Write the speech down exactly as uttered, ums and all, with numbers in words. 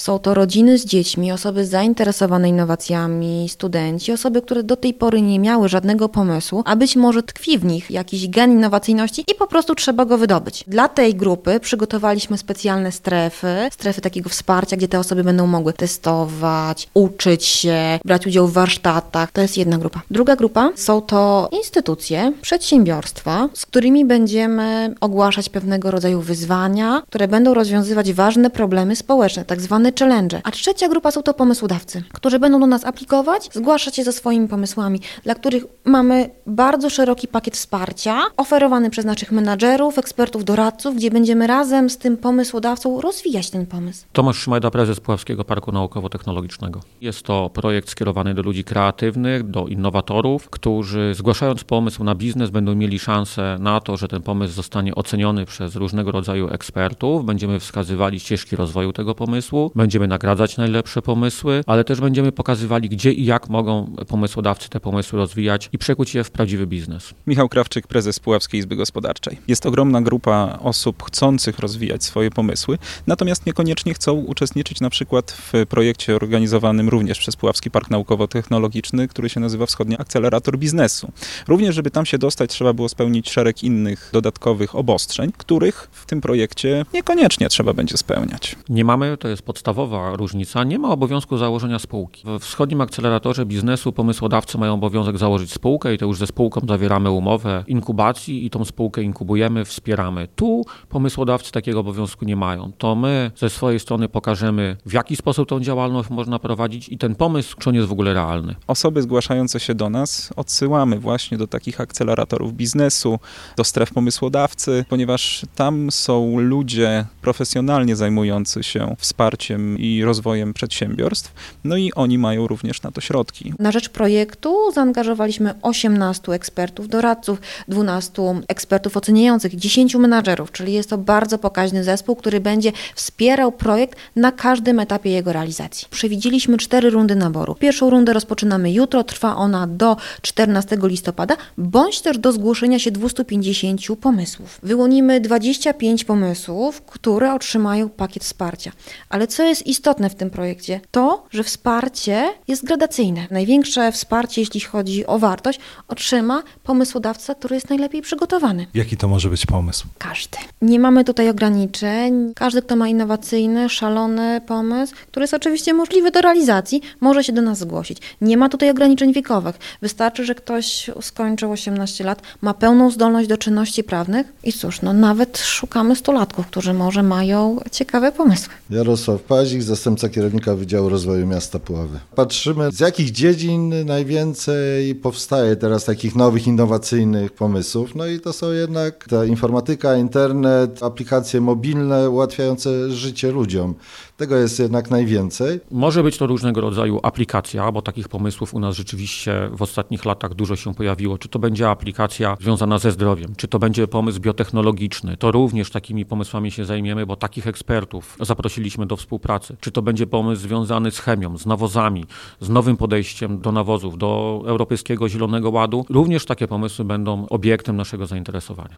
Są to rodziny z dziećmi, osoby zainteresowane innowacjami, studenci, osoby, które do tej pory nie miały żadnego pomysłu, a być może tkwi w nich jakiś gen innowacyjności i po prostu trzeba go wydobyć. Dla tej grupy przygotowaliśmy specjalne strefy, strefy takiego wsparcia, gdzie te osoby będą mogły testować, uczyć się, brać udział w warsztatach. To jest jedna grupa. Druga grupa są to instytucje, przedsiębiorstwa, z którymi będziemy ogłaszać pewnego rodzaju wyzwania, które będą rozwiązywać ważne problemy społeczne, tak zwane challenge. A trzecia grupa są to pomysłodawcy, którzy będą do nas aplikować, zgłaszać się ze swoimi pomysłami, dla których mamy bardzo szeroki pakiet wsparcia oferowany przez naszych menadżerów, ekspertów, doradców, gdzie będziemy razem z tym pomysłodawcą rozwijać ten pomysł. Tomasz Szymajda, prezes Puławskiego Parku Naukowo-Technologicznego. Jest to projekt skierowany do ludzi kreatywnych, do innowatorów, którzy zgłaszając pomysł na biznes będą mieli szansę na to, że ten pomysł zostanie oceniony przez różnego rodzaju ekspertów. Będziemy wskazywali ścieżki rozwoju tego pomysłu, będziemy nagradzać najlepsze pomysły, ale też będziemy pokazywali, gdzie i jak mogą pomysłodawcy te pomysły rozwijać i przekuć je w prawdziwy biznes. Michał Krawczyk, prezes Puławskiej Izby Gospodarczej. Jest ogromna grupa osób chcących rozwijać swoje pomysły, natomiast niekoniecznie chcą uczestniczyć na przykład w projekcie organizowanym również przez Puławski Park Naukowo-Technologiczny, który się nazywa Wschodni Akcelerator Biznesu. Również, żeby tam się dostać, trzeba było spełnić szereg innych dodatkowych obostrzeń, których w tym projekcie niekoniecznie trzeba będzie spełniać. Nie mamy, to jest podstawowa różnica, nie ma obowiązku założenia spółki. W Wschodnim Akceleratorze Biznesu pomysłodawcy mają obowiązek założyć spółkę i to już ze spółką zawieramy umowę inkubacji i tą spółkę inkubujemy, wspieramy. Tu pomysłodawcy takiego obowiązku nie mają. To my ze swojej strony pokażemy, w jaki sposób tą działalność można prowadzić i ten pomysł, czy on jest w ogóle realny. Osoby zgłaszające się do nas odsyłamy właśnie do takich akceleratorów biznesu, do stref pomysłodawcy, ponieważ tam są ludzie profesjonalnie zajmujący się wsparciem i rozwojem przedsiębiorstw, no i oni mają również na to środki. Na rzecz projektu zaangażowaliśmy osiemnastu ekspertów, doradców, dwunastu ekspertów oceniających, dziesięciu menadżerów, czyli jest to bardzo pokaźny zespół, który będzie wspierał projekt na każdym etapie jego realizacji. Przewidzieliśmy cztery rundy naboru. Pierwszą rundę rozpoczynamy jutro, trwa ona do czternastego listopada, bądź też do zgłoszenia się dwieście pięćdziesiąt pomysłów. Wyłonimy dwadzieścia pięć pomysłów, które otrzymają pakiet wsparcia. Ale co jest istotne w tym projekcie? To, że wsparcie jest gradacyjne. Największe wsparcie, jeśli chodzi o wartość, otrzyma pomysłodawca, który jest najlepiej przygotowany. Jaki to może być pomysł? Każdy. Nie mamy tutaj ograniczeń. Każdy, kto ma innowacyjny, szalony pomysł, który jest oczywiście możliwy do realizacji, może się do nas zgłosić. Nie ma tutaj ograniczeń wiekowych. Wystarczy, że ktoś skończył osiemnaście lat, ma pełną zdolność do czynności prawnych i cóż, no nawet szukamy stulatków, którzy może mają ciekawe pomysły. Jarosław Pazik, zastępca kierownika Wydziału Rozwoju Miasta Puławy. Patrzymy, z jakich dziedzin najwięcej powstaje teraz takich nowych, innowacyjnych pomysłów. No i to są jednak ta informatyka, internet, aplikacje mobilne ułatwiające życie ludziom. Tego jest jednak najwięcej. Może być to różnego rodzaju aplikacja, bo takich pomysłów u nas rzeczywiście w ostatnich latach dużo się pojawiło. Czy to będzie aplikacja związana ze zdrowiem, czy to będzie pomysł biotechnologiczny, to również takimi pomysłami się zajmiemy, bo takich ekspertów zaprosiliśmy do współpracy. Czy to będzie pomysł związany z chemią, z nawozami, z nowym podejściem do nawozów, do Europejskiego Zielonego Ładu. Również takie pomysły będą obiektem naszego zainteresowania.